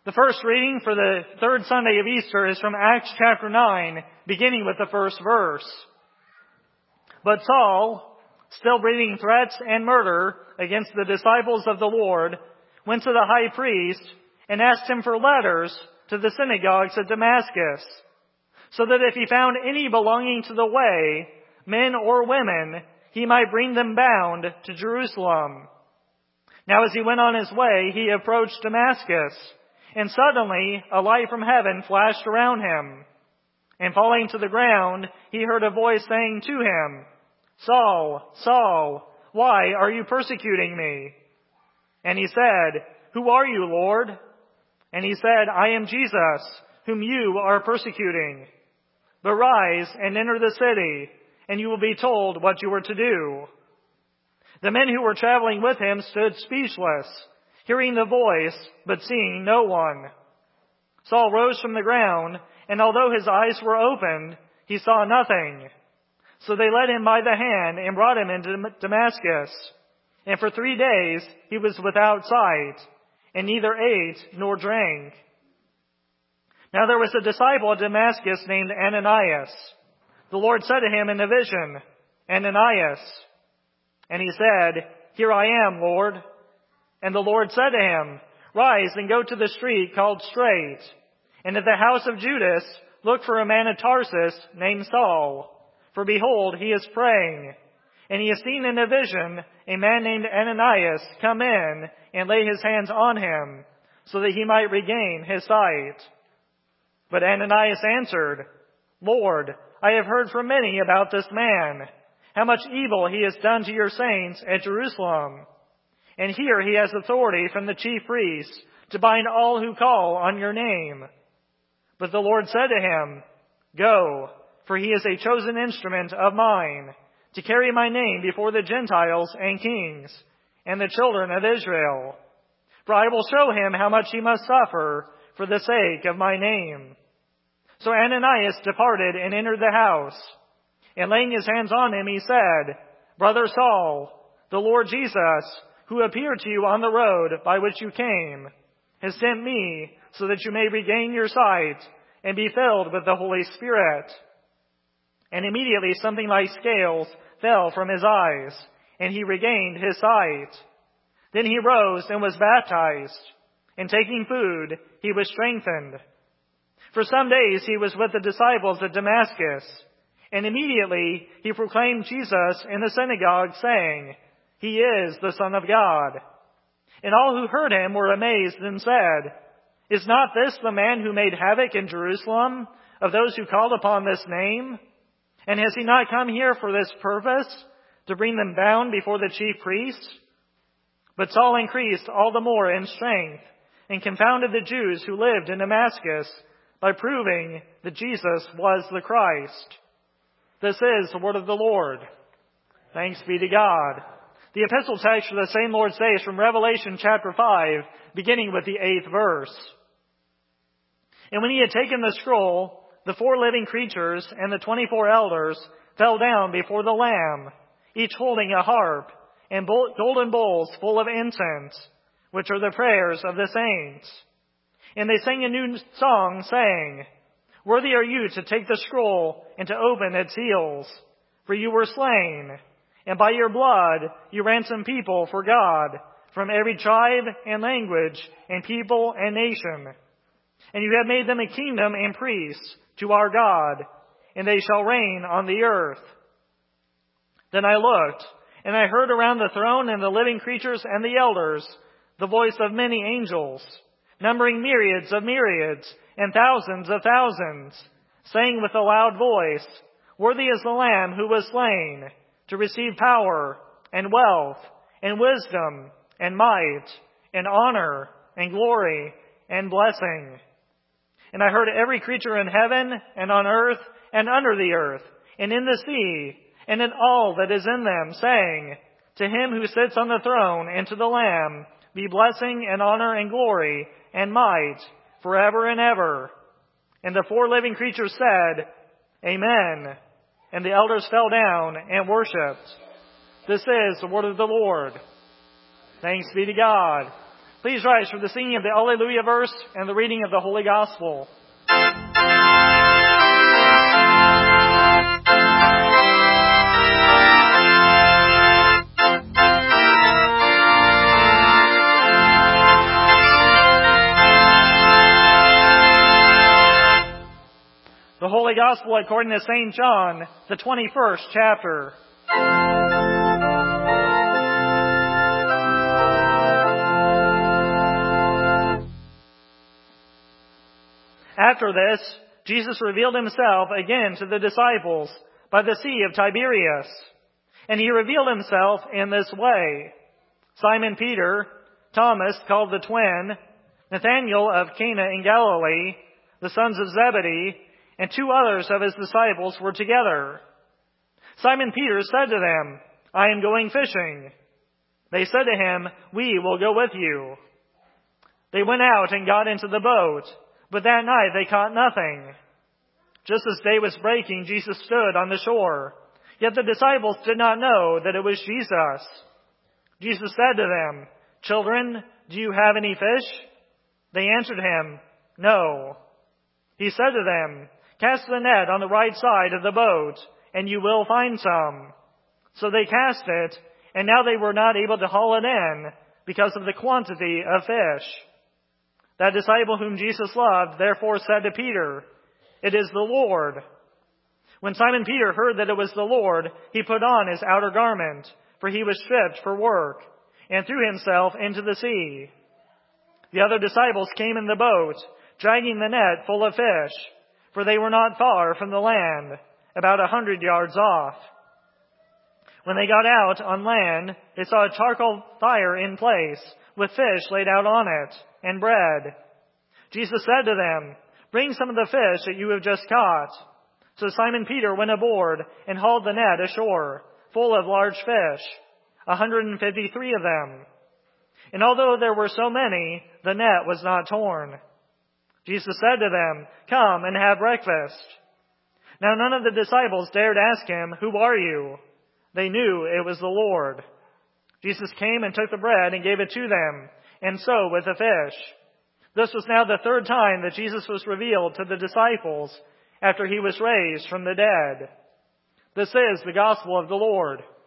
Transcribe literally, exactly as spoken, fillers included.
The first reading for the third Sunday of Easter is from Acts chapter nine, beginning with the first verse. But Saul, still breathing threats and murder against the disciples of the Lord, went to the high priest and asked him for letters to the synagogues at Damascus, so that if he found any belonging to the way, men or women, he might bring them bound to Jerusalem. Now as he went on his way, he approached Damascus, and suddenly a light from heaven flashed around him. And falling to the ground, he heard a voice saying to him, "Saul, Saul, why are you persecuting me?" And he said, "Who are you, Lord?" And he said, "I am Jesus, whom you are persecuting. But rise and enter the city, and you will be told what you are to do." The men who were traveling with him stood speechless, hearing the voice, but seeing no one. Saul rose from the ground, and although his eyes were opened, he saw nothing. So they led him by the hand and brought him into Damascus. And for three days he was without sight, and neither ate nor drank. Now there was a disciple at Damascus named Ananias. The Lord said to him in a vision, "Ananias." And he said, "Here I am, Lord." And the Lord said to him, "Rise and go to the street called Straight, and at the house of Judas look for a man of Tarsus named Saul. For behold, he is praying, and he has seen in a vision a man named Ananias come in and lay his hands on him, so that he might regain his sight." But Ananias answered, "Lord, I have heard from many about this man, how much evil he has done to your saints at Jerusalem. And here he has authority from the chief priests to bind all who call on your name." But the Lord said to him, "Go, for he is a chosen instrument of mine, to carry my name before the Gentiles and kings, and the children of Israel. For I will show him how much he must suffer for the sake of my name." So Ananias departed and entered the house. And laying his hands on him, he said, "Brother Saul, the Lord Jesus, who appeared to you on the road by which you came, has sent me so that you may regain your sight and be filled with the Holy Spirit." And immediately something like scales fell from his eyes, and he regained his sight. Then he rose and was baptized, and taking food, he was strengthened. For some days he was with the disciples at Damascus, and immediately he proclaimed Jesus in the synagogue, saying, "He is the Son of God." And all who heard him were amazed and said, "Is not this the man who made havoc in Jerusalem of those who called upon this name? And has he not come here for this purpose, to bring them bound before the chief priests?" But Saul increased all the more in strength, and confounded the Jews who lived in Damascus by proving that Jesus was the Christ. This is the word of the Lord. Thanks be to God. The epistle text for the same Lord's Day is from Revelation chapter five, beginning with the eighth verse. "And when he had taken the scroll, the four living creatures and the twenty-four elders fell down before the Lamb, each holding a harp and golden bowls full of incense, which are the prayers of the saints. And they sang a new song, saying, 'Worthy are you to take the scroll and to open its seals, for you were slain, and by your blood you ransomed people for God from every tribe and language and people and nation. And you have made them a kingdom and priests to our God, and they shall reign on the earth.' Then I looked, and I heard around the throne and the living creatures and the elders the voice of many angels, numbering myriads of myriads and thousands of thousands, saying with a loud voice, 'Worthy is the Lamb who was slain to receive power and wealth and wisdom and might and honor and glory and blessing.' And I heard every creature in heaven and on earth and under the earth and in the sea and in all that is in them, saying, 'To him who sits on the throne and to the Lamb be blessing and honor and glory and might forever and ever.' And the four living creatures said, 'Amen.' And the elders fell down and worshipped." This is the word of the Lord. Thanks be to God. Please rise for the singing of the Alleluia verse and the reading of the Holy Gospel. The Holy Gospel according to Saint John, the twenty-first chapter. After this, Jesus revealed himself again to the disciples by the Sea of Tiberias. And he revealed himself in this way. Simon Peter, Thomas called the twin, Nathanael of Cana in Galilee, the sons of Zebedee, and two others of his disciples were together. Simon Peter said to them, "I am going fishing." They said to him, "We will go with you." They went out and got into the boat, but that night they caught nothing. Just as day was breaking, Jesus stood on the shore. Yet the disciples did not know that it was Jesus. Jesus said to them, "Children, do you have any fish?" They answered him, "No." He said to them, "Cast the net on the right side of the boat, and you will find some." So they cast it, and now they were not able to haul it in because of the quantity of fish. That disciple whom Jesus loved therefore said to Peter, "It is the Lord." When Simon Peter heard that it was the Lord, he put on his outer garment, for he was stripped for work, and threw himself into the sea. The other disciples came in the boat, dragging the net full of fish, for they were not far from the land, about a hundred yards off. When they got out on land, they saw a charcoal fire in place, with fish laid out on it, and bread. Jesus said to them, "Bring some of the fish that you have just caught." So Simon Peter went aboard and hauled the net ashore, full of large fish, a hundred and fifty-three of them. And although there were so many, the net was not torn. Jesus said to them, "Come and have breakfast." Now none of the disciples dared ask him, "Who are you?" They knew it was the Lord. Jesus came and took the bread and gave it to them, and so with the fish. This was now the third time that Jesus was revealed to the disciples after he was raised from the dead. This is the gospel of the Lord.